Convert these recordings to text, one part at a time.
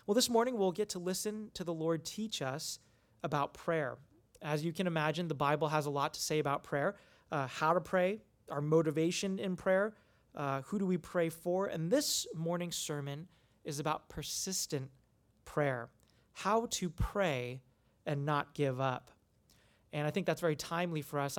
Well, this morning we'll get to listen to the Lord teach us about prayer. As you can imagine, the Bible has a lot to say about prayer, how to pray, our motivation in prayer, who do we pray for, and this morning's sermon is about persistent prayer, how to pray and not give up. And I think that's very timely for us.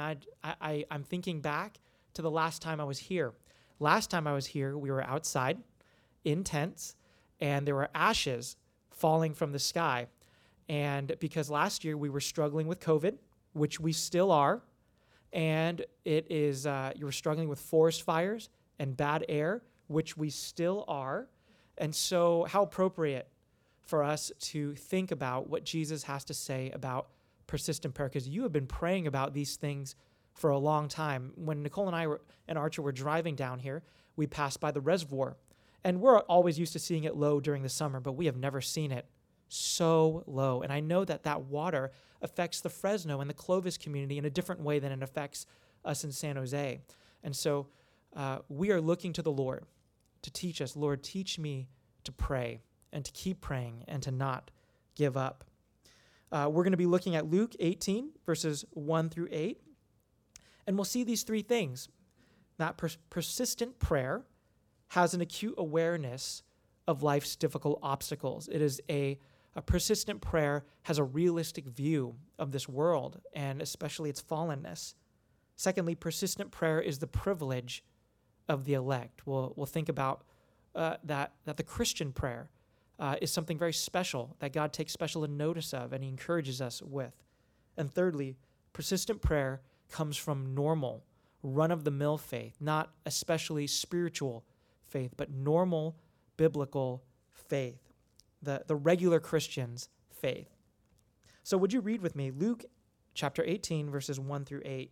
I'm thinking back to the last time I was here. Last time I was here, we were outside in tents, and there were ashes falling from the sky. And because last year we were struggling with COVID, which we still are, and you were struggling with forest fires and bad air, which we still are. And so how appropriate for us to think about what Jesus has to say about persistent prayer, because you have been praying about these things for a long time. When Nicole and I and Archer were driving down here, we passed by the reservoir, and we're always used to seeing it low during the summer, but we have never seen it so low. And I know that water affects the Fresno and the Clovis community in a different way than it affects us in San Jose. And so we are looking to the Lord to teach us. Lord, teach me to pray and to keep praying and to not give up. We're going to be looking at Luke 18, verses 1 through 8. And we'll see these three things. That persistent prayer has an acute awareness of life's difficult obstacles. It is a persistent prayer has a realistic view of this world and especially its fallenness. Secondly, persistent prayer is the privilege of the elect. We'll think about that the Christian prayer is something very special that God takes special notice of and he encourages us with. And thirdly, persistent prayer comes from normal, run-of-the-mill faith, not especially spiritual faith, but normal biblical faith, the regular Christian's faith. So would you read with me Luke chapter 18, verses 1 through 8?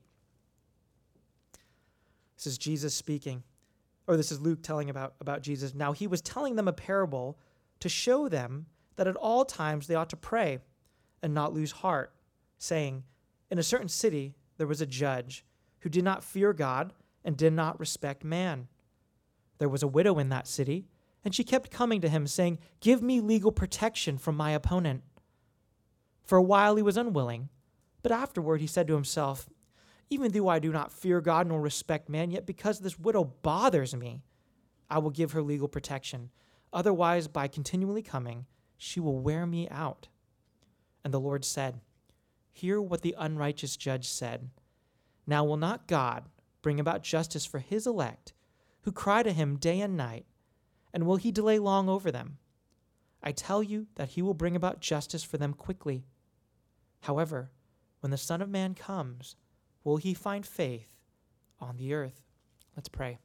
This is Jesus speaking, or this is Luke telling about Jesus. Now he was telling them a parable to show them that at all times they ought to pray and not lose heart, saying, in a certain city there was a judge who did not fear God and did not respect man. There was a widow in that city, and she kept coming to him, saying, give me legal protection from my opponent. For a while he was unwilling, but afterward he said to himself, even though I do not fear God nor respect man, yet because this widow bothers me, I will give her legal protection. Otherwise, by continually coming, she will wear me out. And the Lord said, hear what the unrighteous judge said. Now will not God bring about justice for his elect, who cry to him day and night, and will he delay long over them? I tell you that he will bring about justice for them quickly. However, when the Son of Man comes, will he find faith on the earth? Let's pray.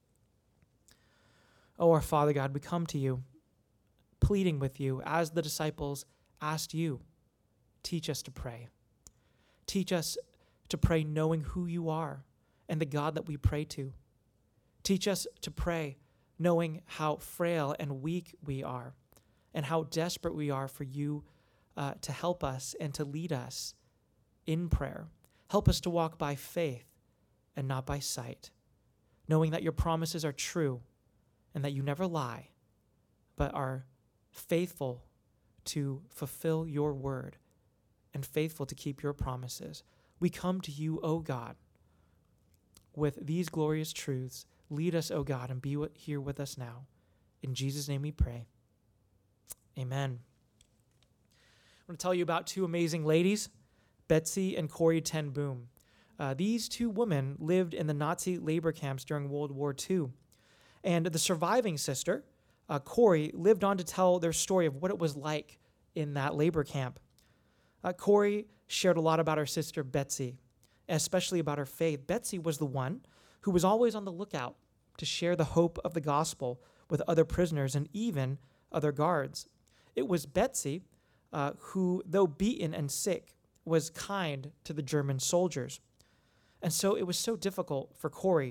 Oh, our Father God, we come to you, pleading with you as the disciples asked you, teach us to pray. Teach us to pray knowing who you are and the God that we pray to. Teach us to pray knowing how frail and weak we are and how desperate we are for you to help us and to lead us in prayer. Help us to walk by faith and not by sight, knowing that your promises are true and that you never lie, but are faithful to fulfill your word and faithful to keep your promises. We come to you, O God, with these glorious truths. Lead us, O God, and be here with us now. In Jesus' name we pray. Amen. I want to tell you about two amazing ladies, Betsy and Corrie ten Boom. These two women lived in the Nazi labor camps during World War II. And the surviving sister, Corrie, lived on to tell their story of what it was like in that labor camp. Corrie shared a lot about her sister, Betsy, especially about her faith. Betsy was the one who was always on the lookout to share the hope of the gospel with other prisoners and even other guards. It was Betsy who, though beaten and sick, was kind to the German soldiers. And so it was so difficult for Corrie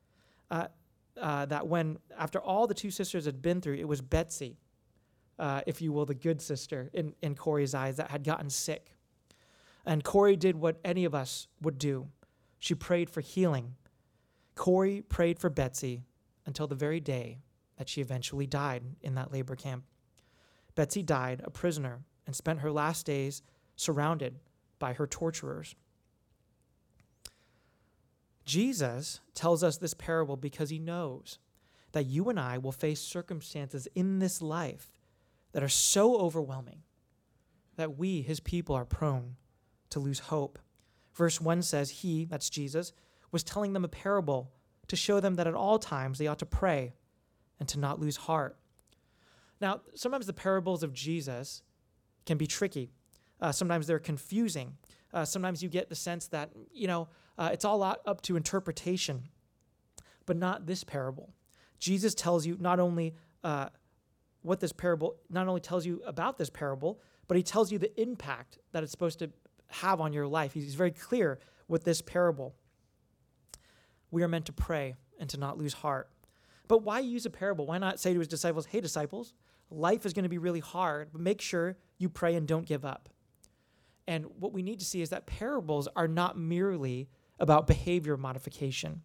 that when, after all the two sisters had been through, it was Betsy, if you will, the good sister in Corrie's eyes, that had gotten sick. And Corrie did what any of us would do. She prayed for healing. Corrie prayed for Betsy until the very day that she eventually died in that labor camp. Betsy died a prisoner and spent her last days surrounded by her torturers. Jesus tells us this parable because he knows that you and I will face circumstances in this life that are so overwhelming that we, his people, are prone to lose hope. Verse 1 says he, that's Jesus, was telling them a parable to show them that at all times they ought to pray and to not lose heart. Now, sometimes the parables of Jesus can be tricky. Sometimes they're confusing. Sometimes you get the sense that, it's all up to interpretation, but not this parable. Jesus tells you not only tells you about this parable, but he tells you the impact that it's supposed to have on your life. He's very clear with this parable. We are meant to pray and to not lose heart. But why use a parable? Why not say to his disciples, hey, disciples, life is going to be really hard, but make sure you pray and don't give up. And what we need to see is that parables are not merely about behavior modification.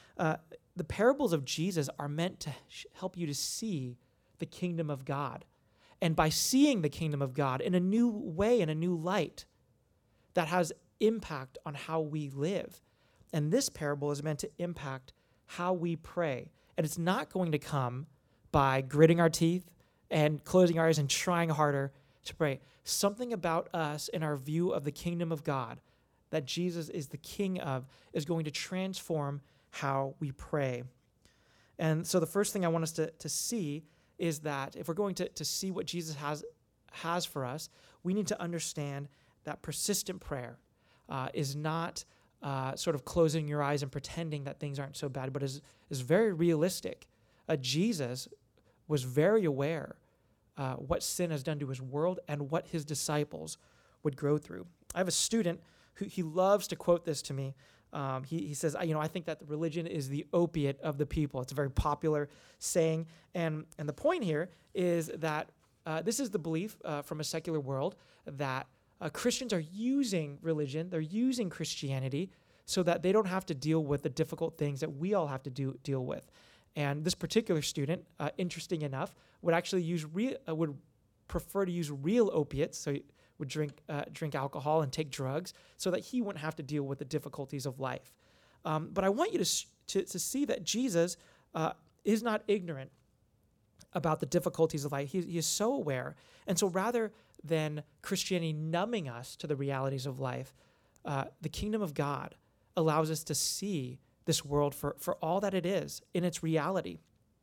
The parables of Jesus are meant to help you to see the kingdom of God. And by seeing the kingdom of God in a new way, in a new light, that has impact on how we live. And this parable is meant to impact how we pray. And it's not going to come by gritting our teeth and closing our eyes and trying harder to pray. Something about us in our view of the kingdom of God that Jesus is the king of is going to transform how we pray. And so the first thing I want us to see is that if we're going to see what Jesus has for us, we need to understand that persistent prayer is not sort of closing your eyes and pretending that things aren't so bad, but is very realistic. Jesus was very aware what sin has done to his world and what his disciples would go through. I have a student who he loves to quote this to me. He says, I think that religion is the opiate of the people. It's a very popular saying. And the point here is that this is the belief from a secular world that Christians are using religion, they're using Christianity so that they don't have to deal with the difficult things that we all have to deal with. And this particular student, interesting enough, would actually would prefer to use real opiates, so he would drink alcohol and take drugs, so that he wouldn't have to deal with the difficulties of life. But I want you to see that Jesus is not ignorant about the difficulties of life. He is so aware. And so rather than Christianity numbing us to the realities of life, the kingdom of God allows us to see this world for all that it is in its reality.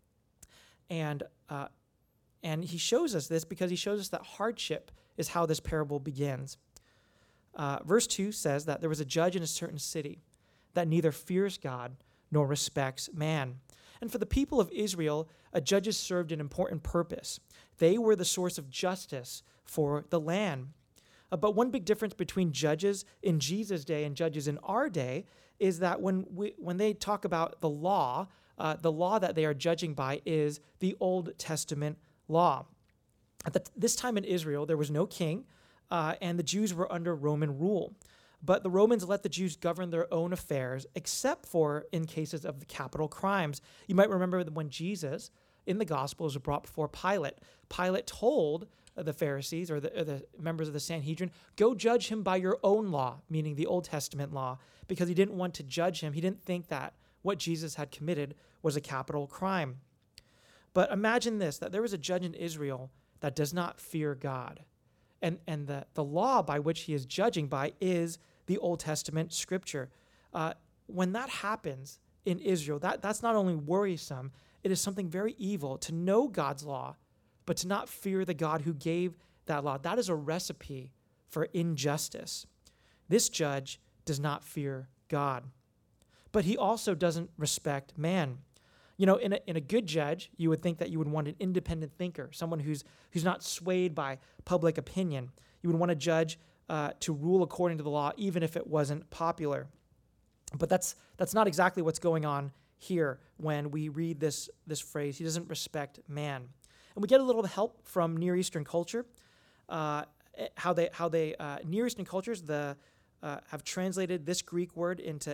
And he shows us this because he shows us that hardship is how this parable begins. Verse 2 says that there was a judge in a certain city that neither fears God nor respects man. And for the people of Israel, judges served an important purpose. They were the source of justice for the land. But one big difference between judges in Jesus' day and judges in our day is that when they talk about the law that they are judging by is the Old Testament law. At this time in Israel, there was no king, and the Jews were under Roman rule. But the Romans let the Jews govern their own affairs, except for in cases of the capital crimes. You might remember that when Jesus, in the Gospels, was brought before Pilate, Pilate told the Pharisees or the members of the Sanhedrin, go judge him by your own law, meaning the Old Testament law, because he didn't want to judge him. He didn't think that what Jesus had committed was a capital crime. But imagine this, that there was a judge in Israel that does not fear God. And the law by which he is judging by is the Old Testament scripture. When that happens in Israel, that's not only worrisome, it is something very evil to know God's law, but to not fear the God who gave that law. That is a recipe for injustice. This judge does not fear God, but he also doesn't respect man. In a good judge, you would think that you would want an independent thinker, someone who's not swayed by public opinion. You would want a judge to rule according to the law, even if it wasn't popular. But that's not exactly what's going on here when we read this phrase. He doesn't respect man. And we get a little help from Near Eastern culture, how they Near Eastern cultures have translated this Greek word into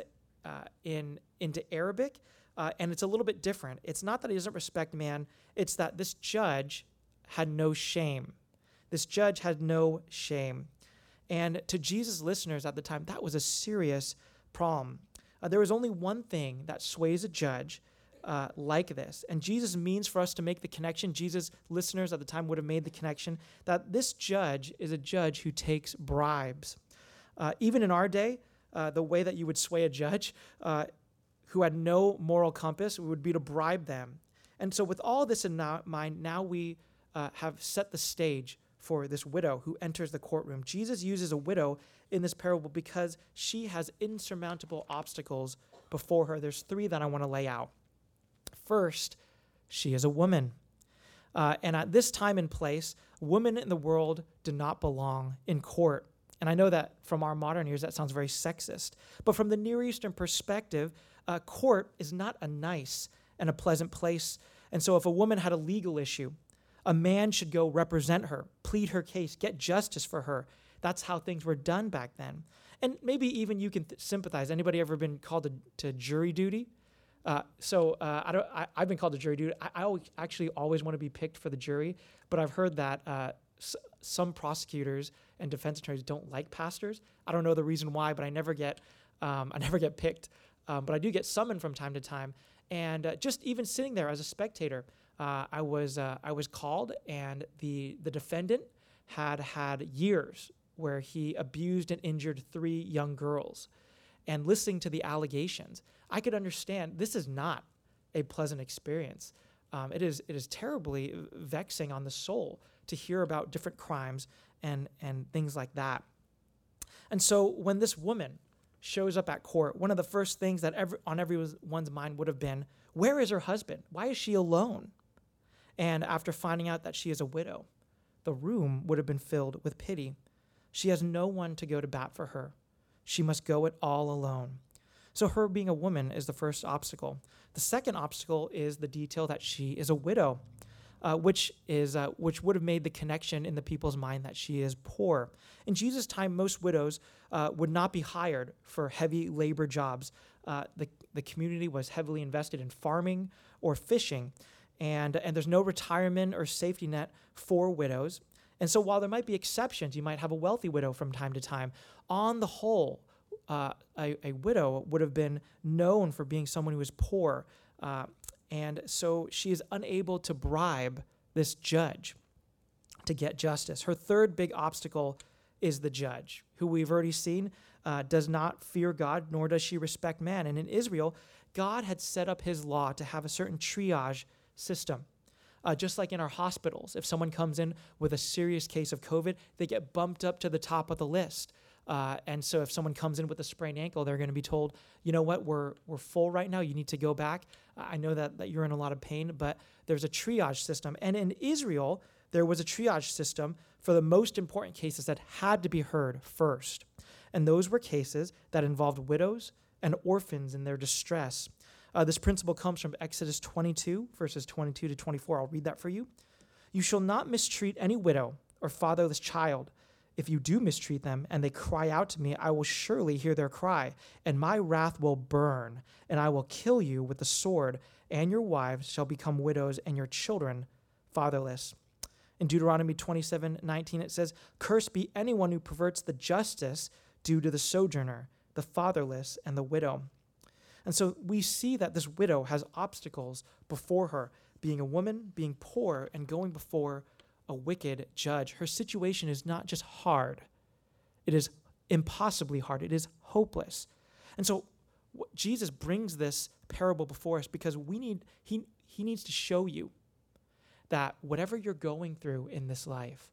Arabic, and it's a little bit different. It's not that he doesn't respect man; it's that this judge had no shame. This judge had no shame. And to Jesus' listeners at the time, that was a serious problem. There was only one thing that sways a judge like this. And Jesus means for us to make the connection. Jesus' listeners at the time would have made the connection that this judge is a judge who takes bribes. Even in our day, the way that you would sway a judge who had no moral compass would be to bribe them. And so with all this in mind, now we have set the stage for this widow who enters the courtroom. Jesus uses a widow in this parable because she has insurmountable obstacles before her. There's three that I want to lay out. First, she is a woman. And at this time and place, women in the world do not belong in court. And I know that from our modern ears, that sounds very sexist. But from the Near Eastern perspective, court is not a nice and a pleasant place. And so if a woman had a legal issue, a man should go represent her, plead her case, get justice for her. That's how things were done back then. And maybe even you can sympathize. Anybody ever been called to jury duty? I've been called to jury duty. I actually always want to be picked for the jury, but I've heard that some prosecutors and defense attorneys don't like pastors. I don't know the reason why, but I never get picked. But I do get summoned from time to time. And just even sitting there as a spectator, I was called, and the defendant had years where he abused and injured 3 young girls. And listening to the allegations, I could understand this is not a pleasant experience. It is terribly vexing on the soul to hear about different crimes and things like that. And so when this woman shows up at court, one of the first things that on everyone's mind would have been, where is her husband? Why is she alone? And after finding out that she is a widow, the room would have been filled with pity. She has no one to go to bat for her. She must go it all alone. So her being a woman is the first obstacle. The second obstacle is the detail that she is a widow, which would have made the connection in the people's mind that she is poor. In Jesus' time, most widows would not be hired for heavy labor jobs. The community was heavily invested in farming or fishing, and there's no retirement or safety net for widows. And so while there might be exceptions, you might have a wealthy widow from time to time, on the whole, a widow would have been known for being someone who was poor. And so she is unable to bribe this judge to get justice. Her third big obstacle is the judge, who we've already seen does not fear God, nor does she respect man. And in Israel, God had set up his law to have a certain triage system. Just like in our hospitals, if someone comes in with a serious case of COVID, they get bumped up to the top of the list. And so if someone comes in with a sprained ankle, they're going to be told, you know what, we're full right now. You need to go back. I know that you're in a lot of pain, but there's a triage system. And in Israel, there was a triage system for the most important cases that had to be heard first. And those were cases that involved widows and orphans in their distress. This principle comes from Exodus 22, verses 22 to 24. I'll read that for you. You shall not mistreat any widow or fatherless child. If you do mistreat them and they cry out to me, I will surely hear their cry, and my wrath will burn, and I will kill you with the sword, and your wives shall become widows, and your children fatherless. In Deuteronomy 27:19, it says, cursed be anyone who perverts the justice due to the sojourner, the fatherless, and the widow. And so we see that this widow has obstacles before her, being a woman, being poor, and going before a wicked judge. Her situation is not just hard. It is impossibly hard. It is hopeless. And so Jesus brings this parable before us because he needs to show you that whatever you're going through in this life,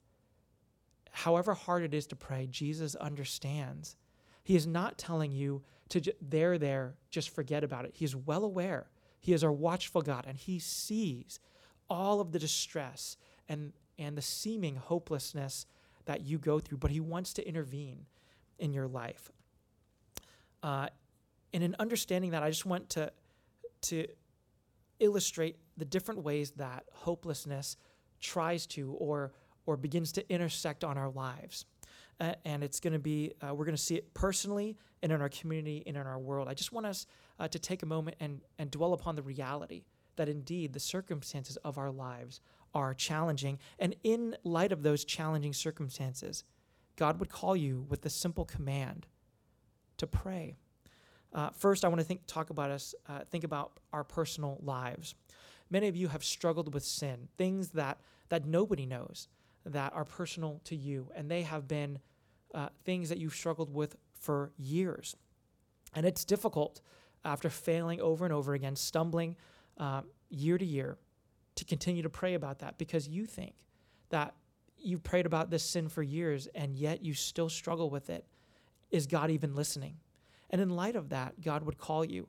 however hard it is to pray, Jesus understands. He is not telling you to just forget about it. He is well aware. He is our watchful God, and he sees all of the distress and the seeming hopelessness that you go through, but he wants to intervene in your life. And in understanding that, I just want to illustrate the different ways that hopelessness tries to or begins to intersect on our lives. And it's going to be, we're going to see it personally and in our community and in our world. I just want us to take a moment and dwell upon the reality that indeed the circumstances of our lives are challenging. And in light of those challenging circumstances, God would call you with the simple command to pray. First, I want to think about our personal lives. Many of you have struggled with sin, things that nobody knows, that are personal to you, and they have been things that you've struggled with for years. And it's difficult after failing over and over again, stumbling year to year, to continue to pray about that, because you think that you've prayed about this sin for years and yet you still struggle with it. Is God even listening? And in light of that, God would call you.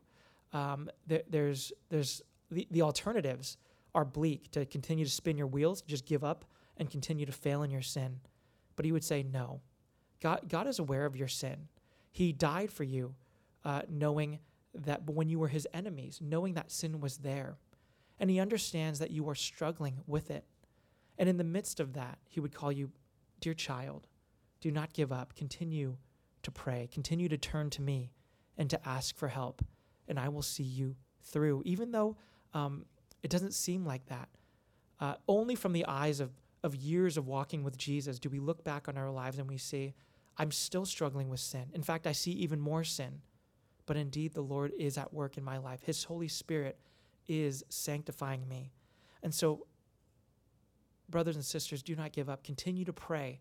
There's the alternatives are bleak, to continue to spin your wheels, just give up and continue to fail in your sin. But he would say, no, God is aware of your sin. He died for you, knowing that when you were his enemies, knowing that sin was there. And he understands that you are struggling with it. And in the midst of that, he would call you, dear child, do not give up. Continue to pray. Continue to turn to me and to ask for help. And I will see you through, even though it doesn't seem like that. Only from the eyes of years of walking with Jesus do we look back on our lives and we see, I'm still struggling with sin. In fact, I see even more sin. But indeed, the Lord is at work in my life. His Holy Spirit is sanctifying me. And so, brothers and sisters, do not give up. Continue to pray,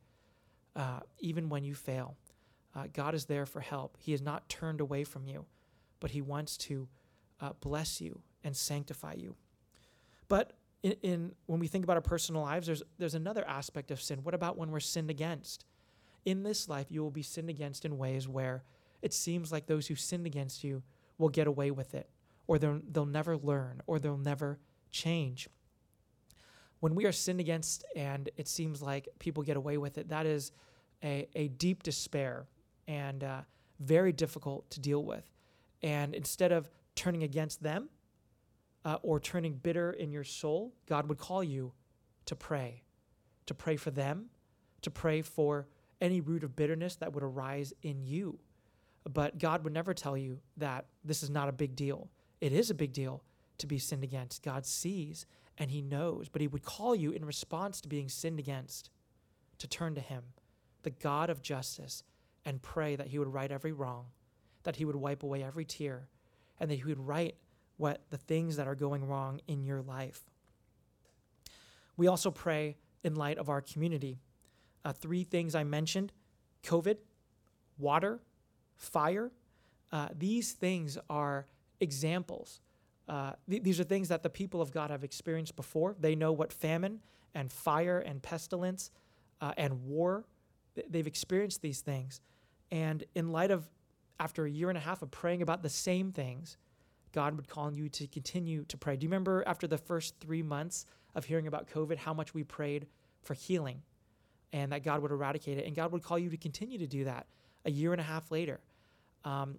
even when you fail. God is there for help. He has not turned away from you, but he wants to bless you and sanctify you. But when we think about our personal lives, there's another aspect of sin. What about when we're sinned against? In this life, you will be sinned against in ways where it seems like those who sinned against you will get away with it, or they'll never learn, or they'll never change. When we are sinned against and it seems like people get away with it, that is a deep despair and very difficult to deal with. And instead of turning against them or turning bitter in your soul, God would call you to pray for them, to pray for any root of bitterness that would arise in you. But God would never tell you that this is not a big deal. It is a big deal to be sinned against. God sees and he knows, but he would call you in response to being sinned against to turn to him, the God of justice, and pray that he would right every wrong, that he would wipe away every tear, and that he would right the things that are going wrong in your life. We also pray in light of our community. 3 things I mentioned: COVID, water, fire. These things are examples. These are things that the people of God have experienced before. They know what famine and fire and pestilence and war, they've experienced these things. And in light of, after a year and a half of praying about the same things, God would call you to continue to pray. Do you remember after the first 3 months of hearing about COVID, how much we prayed for healing and that God would eradicate it? And God would call you to continue to do that a year and a half later. One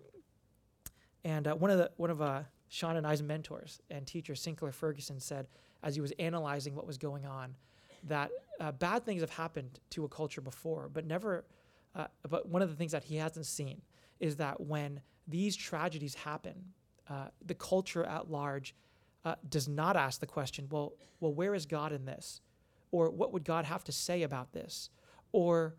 of Sean and I's mentors and teacher, Sinclair Ferguson, said, as he was analyzing what was going on, that bad things have happened to a culture before, but one of the things that he hasn't seen is that when these tragedies happen, the culture at large does not ask the question, well, where is God in this? Or what would God have to say about this? Or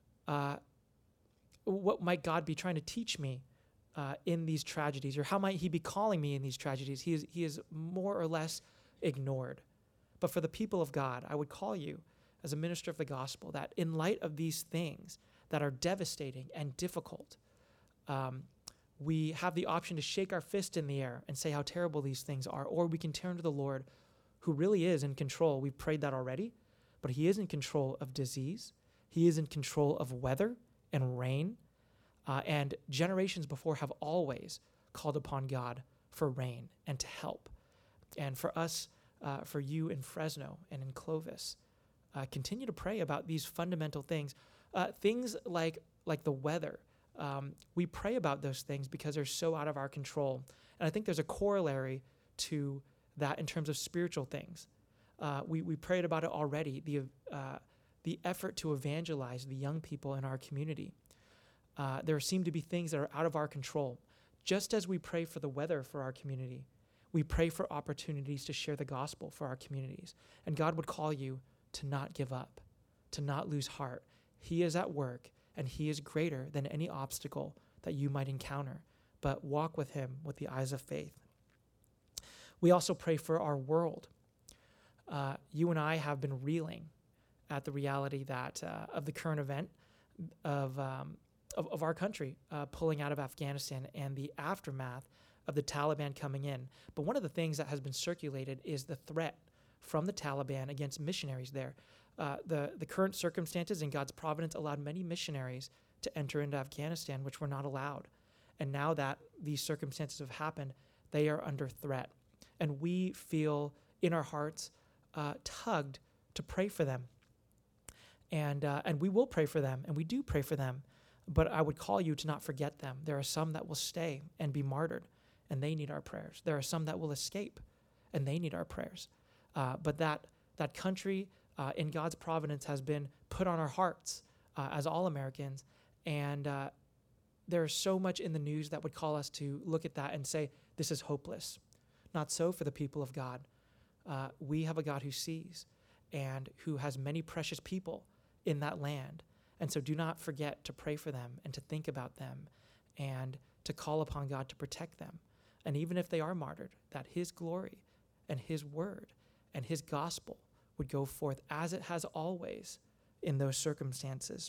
what might God be trying to teach me in these tragedies? Or how might he be calling me in these tragedies? He is more or less ignored. But for the people of God, I would call you as a minister of the gospel that in light of these things that are devastating and difficult, we have the option to shake our fist in the air and say how terrible these things are, or we can turn to the Lord who really is in control. We've prayed that already, but he is in control of disease. He is in control of weather and rain. And generations before have always called upon God for rain and to help. And for us, for you in Fresno and in Clovis, continue to pray about these fundamental things. Things like the weather. We pray about those things because they're so out of our control. And I think there's a corollary to that in terms of spiritual things. We prayed about it already, the effort to evangelize the young people in our community. There seem to be things that are out of our control. Just as we pray for the weather for our community, We pray for opportunities to share the gospel for our communities. And God would call you to not give up, to not lose heart. He is at work, and he is greater than any obstacle that you might encounter. But walk with him with the eyes of faith. We also pray for our world. You and I have been reeling at the reality that of the current event of our country pulling out of Afghanistan and the aftermath of the Taliban coming in. But one of the things that has been circulated is the threat from the Taliban against missionaries there. The current circumstances in God's providence allowed many missionaries to enter into Afghanistan, which were not allowed. And now that these circumstances have happened, they are under threat. And we feel in our hearts tugged to pray for them. And we will pray for them, and we do pray for them. But I would call you to not forget them. There are some that will stay and be martyred, and they need our prayers. There are some that will escape, and they need our prayers. But that country in God's providence has been put on our hearts as all Americans. And there's so much in the news that would call us to look at that and say, this is hopeless. Not so for the people of God. We have a God who sees and who has many precious people in that land. And so do not forget to pray for them and to think about them and to call upon God to protect them. And even if they are martyred, that his glory and his word and his gospel would go forth as it has always in those circumstances.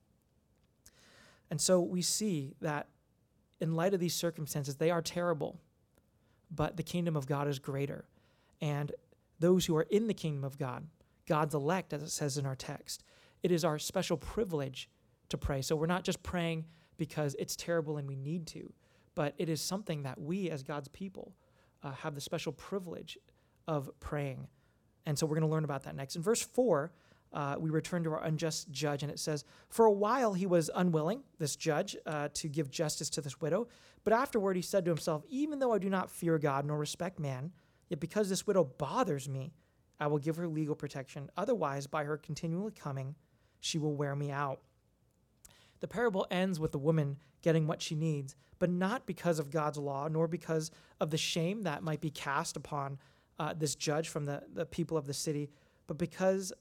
And so we see that in light of these circumstances, they are terrible, but the kingdom of God is greater. And those who are in the kingdom of God, God's elect, as it says in our text, it is our special privilege to pray. So we're not just praying because it's terrible and we need to, but it is something that we as God's people have the special privilege of praying. And so we're going to learn about that next. In verse 4, we return to our unjust judge, and it says, "For a while he was unwilling, this judge, to give justice to this widow. But afterward he said to himself, even though I do not fear God nor respect man, yet because this widow bothers me, I will give her legal protection. Otherwise, by her continually coming, she will wear me out." The parable ends with the woman getting what she needs, but not because of God's law, nor because of the shame that might be cast upon this judge from the people of the city, but because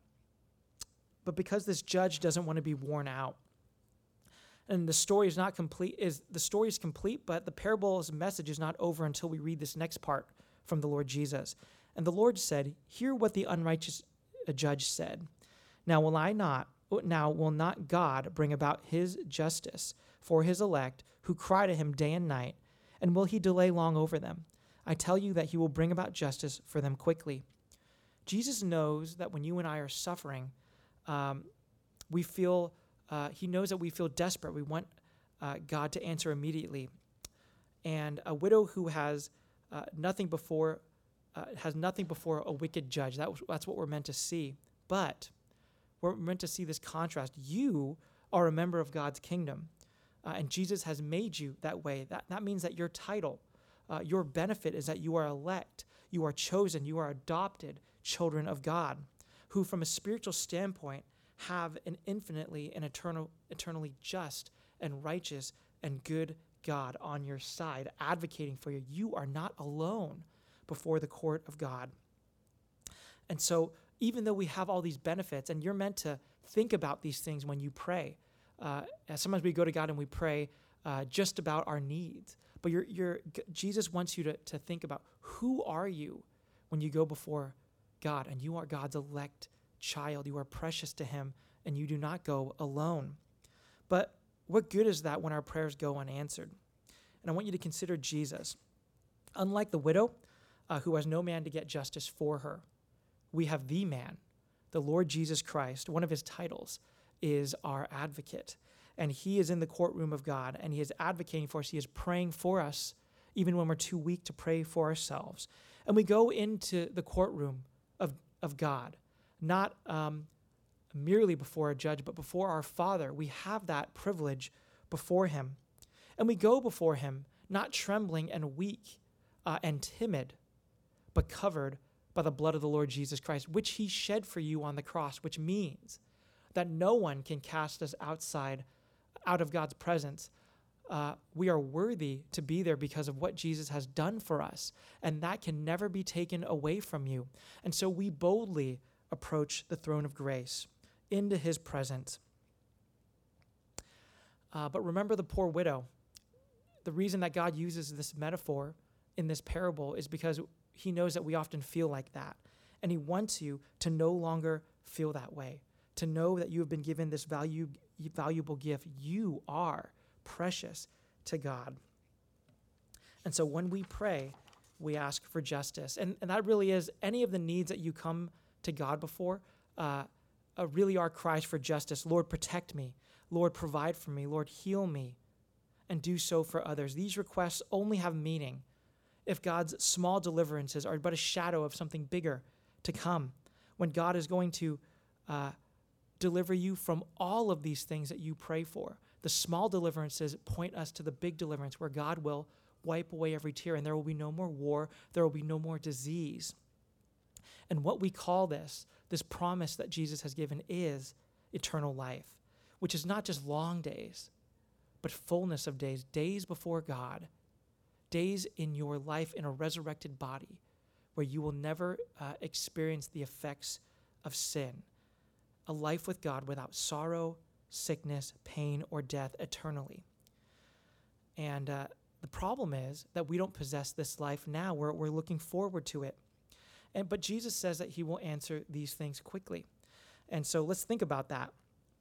this judge doesn't want to be worn out. And the story is not complete. The story is complete, but the parable's message is not over until we read this next part from the Lord Jesus. And the Lord said, "Hear what the unrighteous judge said. Now will not God bring about his justice for his elect who cry to him day and night? And will he delay long over them? I tell you that he will bring about justice for them quickly." Jesus knows that when you and I are suffering, he knows that we feel desperate. We want God to answer immediately. And a widow who has nothing before a wicked judge, that's what we're meant to see. But we're meant to see this contrast. You are a member of God's kingdom, and Jesus has made you that way. That means that your title, your benefit is that you are elect, you are chosen, you are adopted children of God, who from a spiritual standpoint have an infinitely and eternally just and righteous and good God on your side, advocating for you. You are not alone before the court of God. And so even though we have all these benefits, and you're meant to think about these things when you pray, sometimes we go to God and we pray just about our needs, but Jesus wants you to think about, who are you when you go before God? And you are God's elect child. You are precious to him, and you do not go alone. But what good is that when our prayers go unanswered? And I want you to consider Jesus. Unlike the widow who has no man to get justice for her, we have the man, the Lord Jesus Christ. One of his titles is our advocate. And he is in the courtroom of God, and he is advocating for us. He is praying for us, even when we're too weak to pray for ourselves. And we go into the courtroom of God, not merely before a judge, but before our Father. We have that privilege before him. And we go before him, not trembling and weak and timid, but covered by the blood of the Lord Jesus Christ, which he shed for you on the cross, which means that no one can cast us out of God's presence we are worthy to be there because of what Jesus has done for us, and that can never be taken away from you. And so we boldly approach the throne of grace into his presence. But remember the poor widow. The reason that God uses this metaphor in this parable is because he knows that we often feel like that. And he wants you to no longer feel that way, to know that you have been given this valuable gift. You are precious to God. And so when we pray, we ask for justice. And that really is any of the needs that you come to God before, really are cries for justice. Lord, protect me. Lord, provide for me. Lord, heal me. And do so for others. These requests only have meaning if God's small deliverances are but a shadow of something bigger to come, when God is going to deliver you from all of these things that you pray for. The small deliverances point us to the big deliverance where God will wipe away every tear, and there will be no more war, there will be no more disease. And what we call this promise that Jesus has given, is eternal life, which is not just long days, but fullness of days, days before God, days in your life in a resurrected body where you will never experience the effects of sin, a life with God without sorrow, sickness, pain, or death eternally. And the problem is that we don't possess this life now. We're looking forward to it. But Jesus says that he will answer these things quickly. And so let's think about that.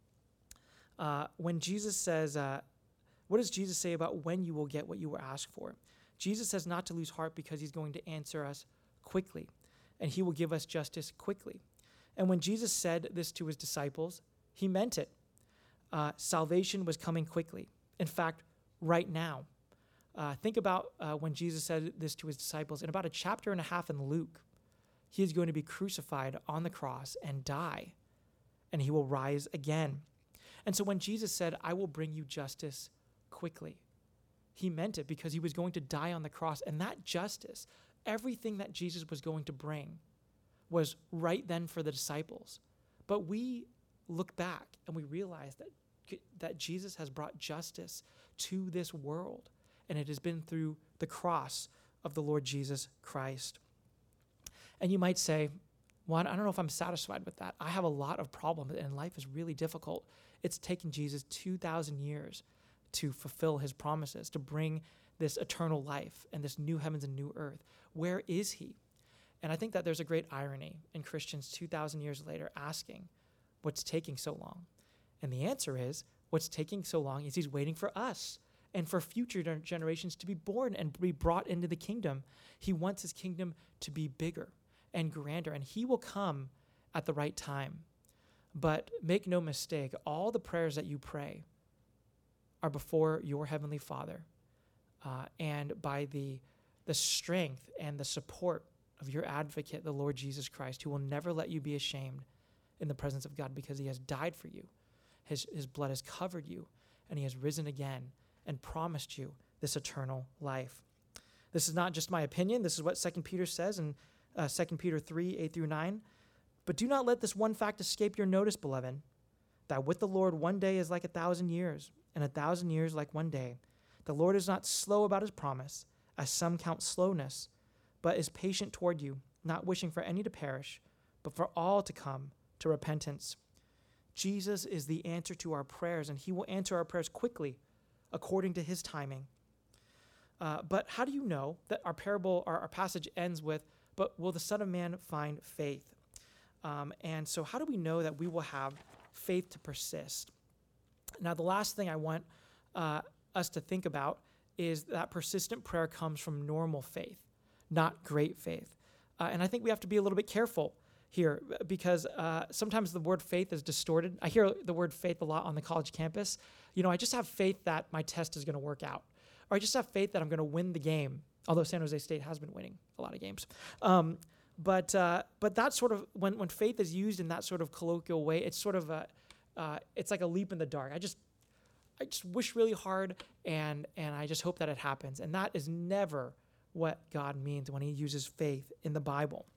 When Jesus says, what does Jesus say about when you will get what you were asked for? Jesus says not to lose heart because he's going to answer us quickly, and he will give us justice quickly. And when Jesus said this to his disciples, he meant it. Salvation was coming quickly. In fact, right now. Think about when Jesus said this to his disciples in about a chapter and a half in Luke. He is going to be crucified on the cross and die, and he will rise again. And so when Jesus said, I will bring you justice quickly, he meant it because he was going to die on the cross. And that justice, everything that Jesus was going to bring, was right then for the disciples. But we look back and we realize that Jesus has brought justice to this world, and it has been through the cross of the Lord Jesus Christ. And you might say, well, I don't know if I'm satisfied with that. I have a lot of problems, and life is really difficult. It's taken Jesus 2,000 years to fulfill his promises, to bring this eternal life and this new heavens and new earth. Where is he? And I think that there's a great irony in Christians 2,000 years later asking, what's taking so long? And the answer is, what's taking so long is he's waiting for us and for future generations to be born and be brought into the kingdom. He wants his kingdom to be bigger and grander, and he will come at the right time. But make no mistake, all the prayers that you pray are before your heavenly Father, and by the strength and the support of your advocate, the Lord Jesus Christ, who will never let you be ashamed in the presence of God because he has died for you. His blood has covered you, and he has risen again and promised you this eternal life. This is not just my opinion. This is what 2 Peter says in 2 Peter 3, 8 through 9. But do not let this one fact escape your notice, beloved, that with the Lord 1 day is like 1,000 years, and 1,000 years like 1 day. The Lord is not slow about his promise, as some count slowness, but is patient toward you, not wishing for any to perish, but for all to come to repentance. Jesus is the answer to our prayers, and he will answer our prayers quickly, according to his timing. But how do you know that our parable, our passage ends with, but will the Son of Man find faith? And so how do we know that we will have faith to persist? Now, the last thing I want us to think about is that persistent prayer comes from normal faith, not great faith. And I think we have to be a little bit careful here because sometimes the word faith is distorted. I hear the word faith a lot on the college campus. I just have faith that my test is going to work out, or I just have faith that I'm going to win the game, although San Jose State has been winning a lot of games. But that sort of, when faith is used in that sort of colloquial way, it's sort of it's like a leap in the dark. I just wish really hard, and I just hope that it happens. And that is never what God means when he uses faith in the Bible.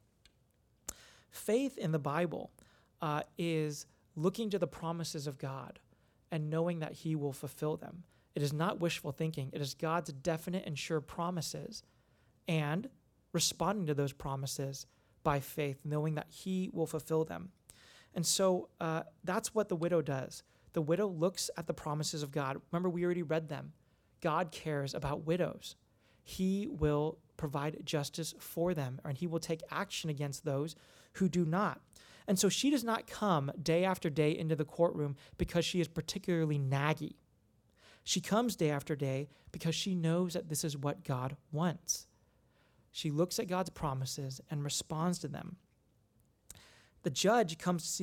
Faith in the Bible is looking to the promises of God and knowing that he will fulfill them. It is not wishful thinking. It is God's definite and sure promises and responding to those promises by faith, knowing that he will fulfill them. And so that's what the widow does. The widow looks at the promises of God. Remember, we already read them. God cares about widows. He will provide justice for them, and he will take action against those who do not. And so she does not come day after day into the courtroom because she is particularly naggy. She comes day after day because she knows that this is what God wants. She looks at God's promises and responds to them. The judge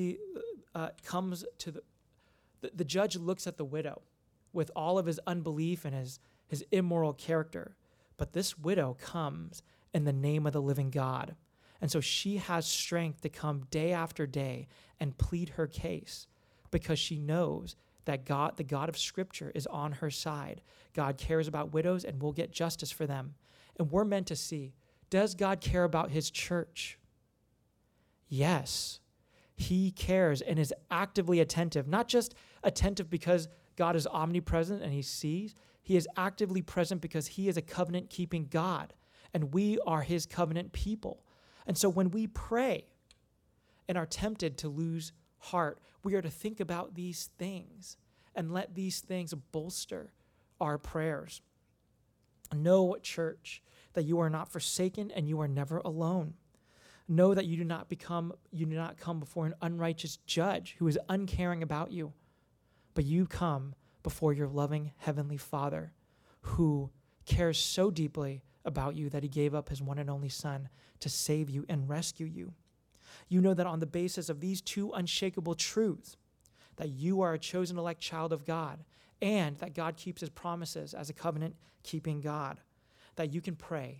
the judge looks at the widow with all of his unbelief and his immoral character. But this widow comes in the name of the living God. And so she has strength to come day after day and plead her case because she knows that God, the God of Scripture, is on her side. God cares about widows and will get justice for them. And we're meant to see, does God care about his church? Yes, he cares and is actively attentive, not just attentive because God is omnipresent and he sees. He is actively present because he is a covenant-keeping God, and we are his covenant people. And so when we pray and are tempted to lose heart, we are to think about these things and let these things bolster our prayers. Know, church, that you are not forsaken and you are never alone. Know that you do not come before an unrighteous judge who is uncaring about you, but you come before your loving heavenly Father who cares so deeply about you that he gave up his one and only Son to save you and rescue you. You know that on the basis of these two unshakable truths, that you are a chosen elect child of God and that God keeps his promises as a covenant-keeping God, that you can pray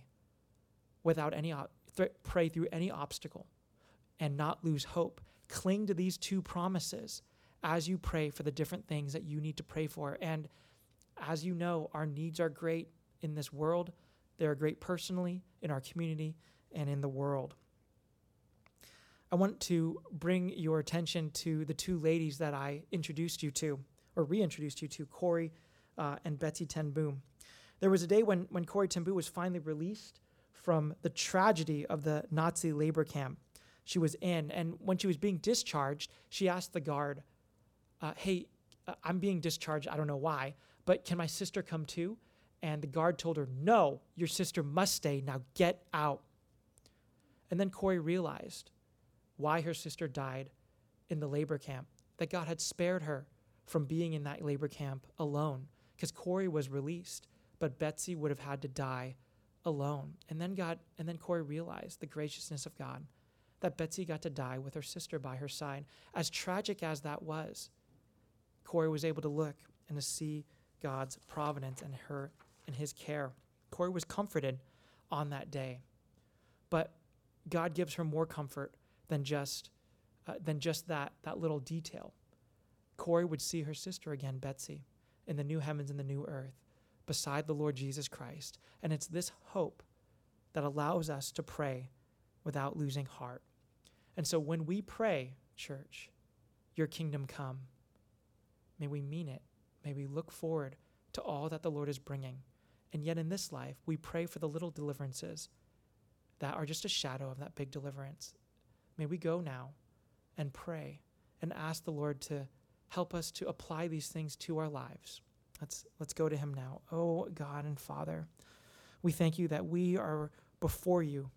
pray through any obstacle and not lose hope. Cling to these two promises as you pray for the different things that you need to pray for. And as you know, our needs are great in this world. They are great personally, in our community, and in the world. I want to bring your attention to the two ladies that I introduced you to, or reintroduced you to, Corrie and Betsy ten Boom. There was a day when Corrie ten Boom was finally released from the tragedy of the Nazi labor camp she was in. And when she was being discharged, she asked the guard, hey, I'm being discharged, I don't know why, but can my sister come too? And the guard told her, no, your sister must stay, now get out. And then Corrie realized why her sister died in the labor camp, that God had spared her from being in that labor camp alone, because Corrie was released, but Betsy would have had to die alone. And then Corrie realized the graciousness of God, that Betsy got to die with her sister by her side. As tragic as that was, Corrie was able to look and to see God's providence and his care. Corrie was comforted on that day, but God gives her more comfort than just that little detail. Corrie would see her sister again, Betsy, in the new heavens and the new earth, beside the Lord Jesus Christ. And it's this hope that allows us to pray without losing heart. And so when we pray, church, your kingdom come, may we mean it. May we look forward to all that the Lord is bringing. And yet in this life, we pray for the little deliverances that are just a shadow of that big deliverance. May we go now and pray and ask the Lord to help us to apply these things to our lives. Let's go to him now. Oh, God and Father, we thank you that we are before you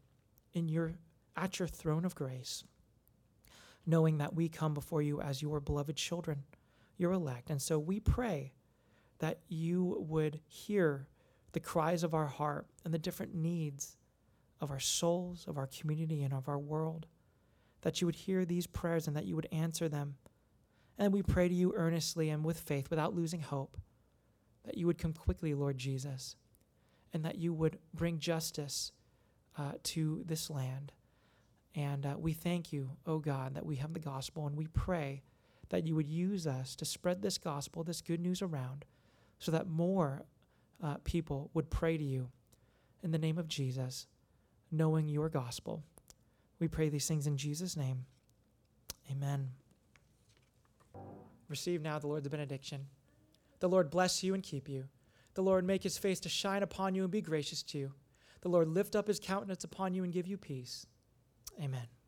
at your throne of grace, knowing that we come before you as your beloved children, your elect. And so we pray that you would hear the cries of our heart and the different needs of our souls, of our community, and of our world, that you would hear these prayers and that you would answer them. And we pray to you earnestly and with faith, without losing hope, that you would come quickly, Lord Jesus, and that you would bring justice to this land. And we thank you, oh God, that we have the gospel, and we pray that you would use us to spread this gospel, this good news around, so that more people would pray to you in the name of Jesus, knowing your gospel. We pray these things in Jesus' name. Amen. Receive now the Lord's benediction. The Lord bless you and keep you. The Lord make his face to shine upon you and be gracious to you. The Lord lift up his countenance upon you and give you peace. Amen.